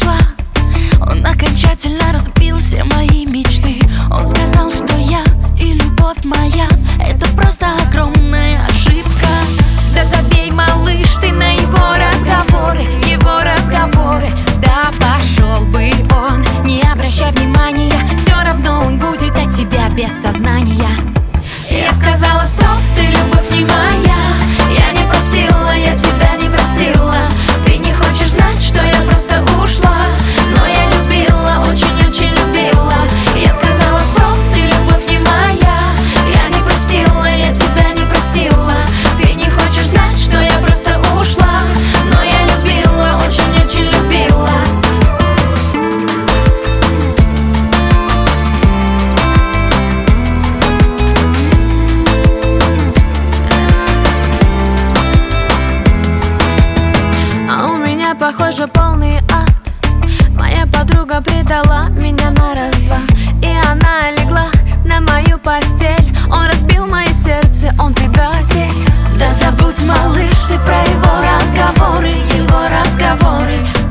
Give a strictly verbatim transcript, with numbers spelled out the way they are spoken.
ушла. Он окончательно разбил все мои мечты. Он сказал, что я и любовь моя — это просто огромная ошибка. Да забей, малыш, ты на его разговоры, его разговоры. Да пошел бы он, не обращай внимания, Все равно он будет от тебя без сознания. Я сказала стоп, ты любовь не моя. Я не простила, я тебя не простила. Ты не хочешь знать, что я просто ушла, но я любила, очень-очень любила. Я сказала стоп, ты любовь не моя. Я не простила, я тебя не простила. Ты не хочешь знать, что я просто ушла, но я любила, очень-очень любила. Похоже, полный ад. Моя подруга предала меня на раз-два, и она легла на мою постель. Он разбил мое сердце, он предатель. Да забудь, малыш, ты про его разговоры, его разговоры.